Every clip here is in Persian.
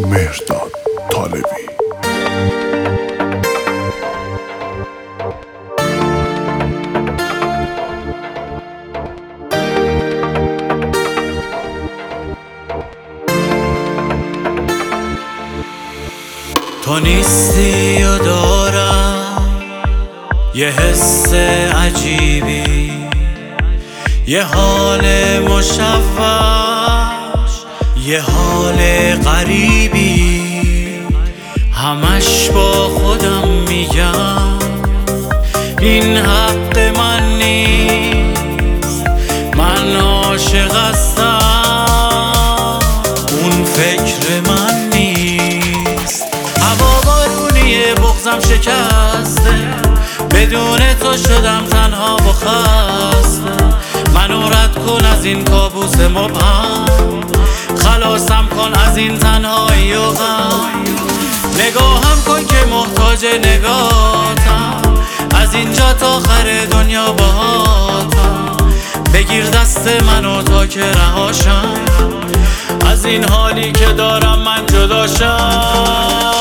مهرداد طالبی. تو نیستی و دارم یه حس عجیبی، یه حال مشوش، یه حال غریبی. همش با خودم میگم این حق من نیست، من عاشق هستم، اون فکر من نیست. هوا بارونیه، بغضم شکسته، بدون تو شدم تنها و خسته. منو رد کن از این کابوس مبهم، خلاصم کن از این تنهایی و غم. نگاهم کن که محتاج نگاهتم، از اینجا تا آخر دنیا باهاتم. بگیر دست منو تا که رهاشم، از این حالی که دارم من جداشم.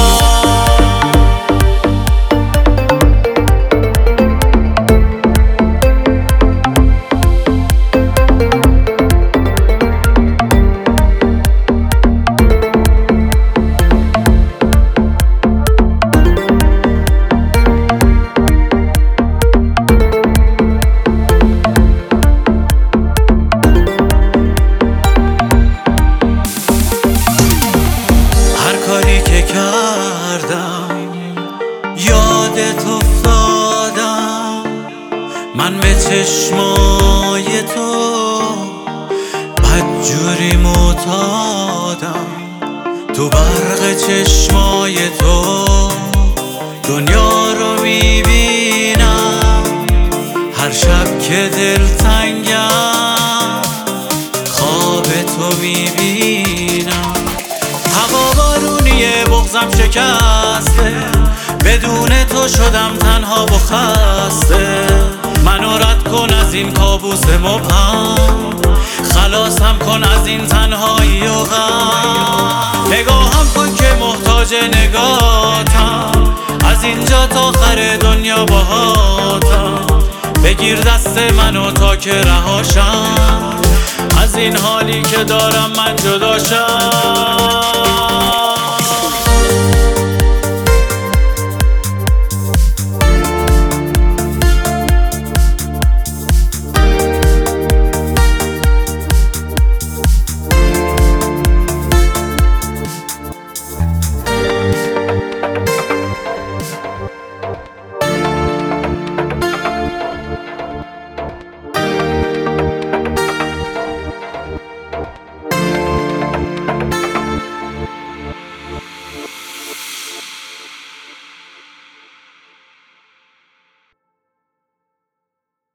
یادت افتادم من به چشمای تو، بدجوری معتادم. تو برق چشمای تو دنیا رو میبینم، هر شب که دلتنگم خواب تو میبینم. هوا بارونیه، بغضم شکسته، بدون تو شدم تنها و خسته. منو رد کن از این کابوس مبهم، خلاصم کن از این تنهایی و غم. نگاهم کن که محتاج نگاهتم، از اینجا تا آخر دنیا باهاتم. بگیر دست منو تا که رهاشم، از این حالی که دارم من جداشم.